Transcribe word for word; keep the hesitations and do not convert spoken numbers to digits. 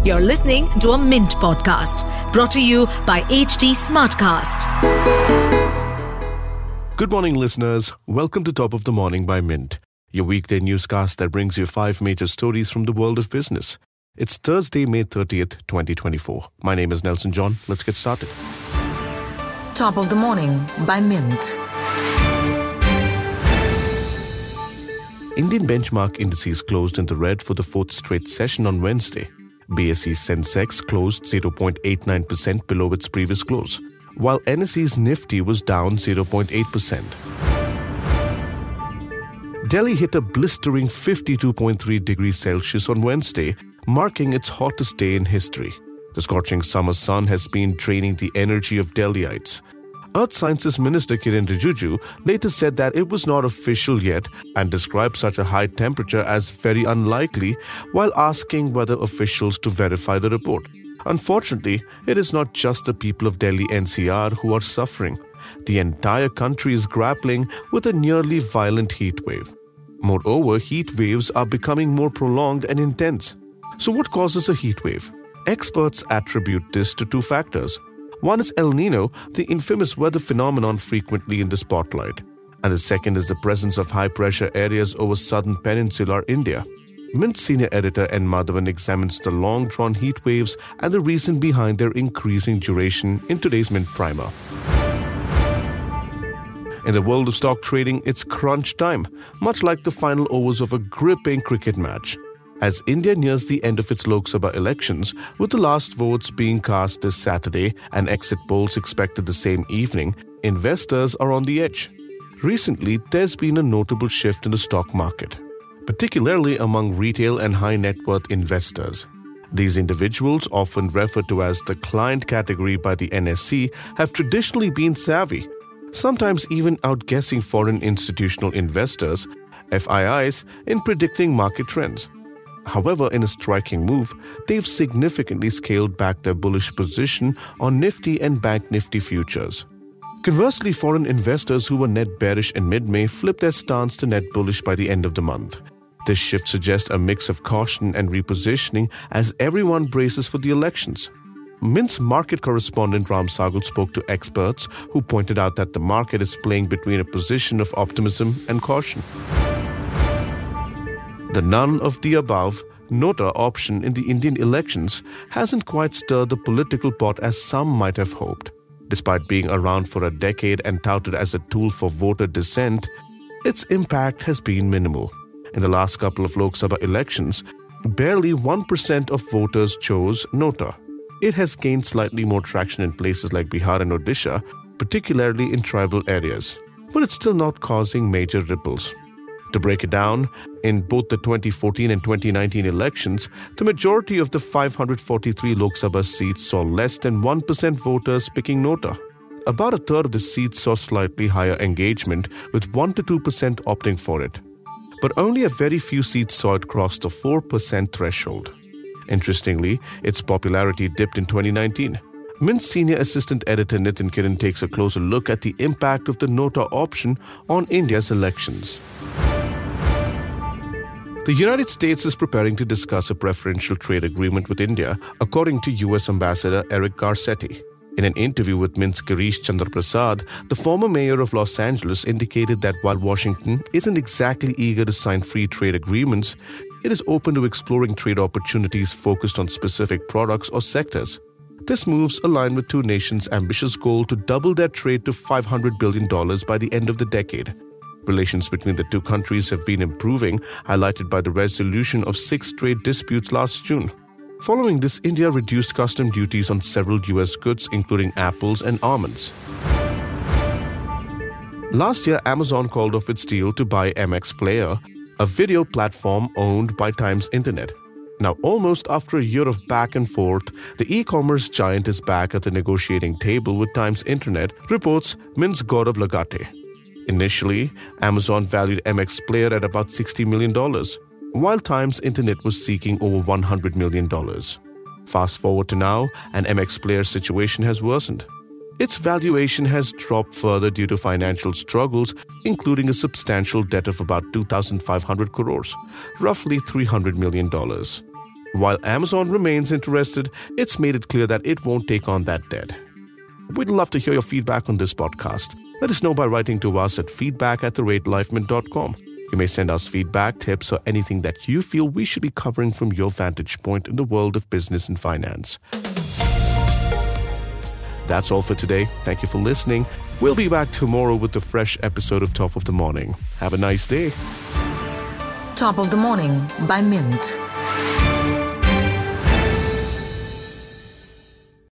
You're listening to a Mint podcast brought to you by H D Smartcast. Good morning, listeners. Welcome to Top of the Morning by Mint, your weekday newscast that brings you five major stories from the world of business. It's Thursday, May thirtieth, twenty twenty-four. My name is Nelson John. Let's get started. Top of the Morning by Mint. Indian benchmark indices closed in the red for the fourth straight session on Wednesday. B S E Sensex closed zero point eight nine percent below its previous close, while N S E's Nifty was down zero point eight percent. Delhi hit a blistering fifty-two point three degrees Celsius on Wednesday, marking its hottest day in history. The scorching summer sun has been draining the energy of Delhiites. Earth Sciences Minister Kiren Rijiju later said that it was not official yet and described such a high temperature as very unlikely while asking whether officials to verify the report. Unfortunately, it is not just the people of Delhi N C R who are suffering. The entire country is grappling with a nearly violent heat wave. Moreover, heat waves are becoming more prolonged and intense. So what causes a heat wave? Experts attribute this to two factors. One is El Nino, the infamous weather phenomenon frequently in the spotlight. And the second is the presence of high-pressure areas over southern peninsular India. Mint senior editor N. Madhavan examines the long-drawn heat waves and the reason behind their increasing duration in today's Mint Primer. In the world of stock trading, it's crunch time, much like the final overs of a gripping cricket match. As India nears the end of its Lok Sabha elections, with the last votes being cast this Saturday and exit polls expected the same evening, investors are on the edge. Recently, there's been a notable shift in the stock market, particularly among retail and high net worth investors. These individuals, often referred to as the client category by the N S E, have traditionally been savvy, sometimes even outguessing foreign institutional investors, F I Is, in predicting market trends. However, in a striking move, they've significantly scaled back their bullish position on Nifty and Bank Nifty futures. Conversely, foreign investors who were net bearish in mid-May flipped their stance to net bullish by the end of the month. This shift suggests a mix of caution and repositioning as everyone braces for the elections. Mint's market correspondent Ram Sagal spoke to experts who pointed out that the market is playing between a position of optimism and caution. The none of the above Nota option in the Indian elections hasn't quite stirred the political pot as some might have hoped. Despite being around for a decade and touted as a tool for voter dissent, its impact has been minimal. In the last couple of Lok Sabha elections, barely one percent of voters chose Nota. It has gained slightly more traction in places like Bihar and Odisha, particularly in tribal areas, but it's still not causing major ripples. To break it down, in both the twenty fourteen and twenty nineteen elections, the majority of the five hundred forty-three Lok Sabha seats saw less than one percent voters picking Nota. About a third of the seats saw slightly higher engagement, with one to two percent opting for it. But only a very few seats saw it cross the four percent threshold. Interestingly, its popularity dipped in twenty nineteen. Mint senior assistant editor Nitin Kiran takes a closer look at the impact of the Nota option on India's elections. The United States is preparing to discuss a preferential trade agreement with India, according to U S Ambassador Eric Garcetti. In an interview with Mint's Girish Chandra Prasad, the former mayor of Los Angeles indicated that while Washington isn't exactly eager to sign free trade agreements, it is open to exploring trade opportunities focused on specific products or sectors. This moves align with two nations' ambitious goal to double their trade to five hundred billion dollars by the end of the decade. Relations between the two countries have been improving, highlighted by the resolution of six trade disputes last June. Following this, India reduced custom duties on several U S goods, including apples and almonds. Last year, Amazon called off its deal to buy M X Player, a video platform owned by Times Internet. Now, almost after a year of back and forth, the e-commerce giant is back at the negotiating table with Times Internet, reports Mint's Gaurav Lagate. Initially, Amazon valued M X Player at about sixty million dollars, while Times Internet was seeking over one hundred million dollars. Fast forward to now, and M X Player's situation has worsened. Its valuation has dropped further due to financial struggles, including a substantial debt of about two thousand five hundred crores, roughly three hundred million dollars. While Amazon remains interested, it's made it clear that it won't take on that debt. We'd love to hear your feedback on this podcast. Let us know by writing to us at feedback at the rate lifemint dot com. You may send us feedback, tips, or anything that you feel we should be covering from your vantage point in the world of business and finance. That's all for today. Thank you for listening. We'll be back tomorrow with a fresh episode of Top of the Morning. Have a nice day. Top of the Morning by Mint.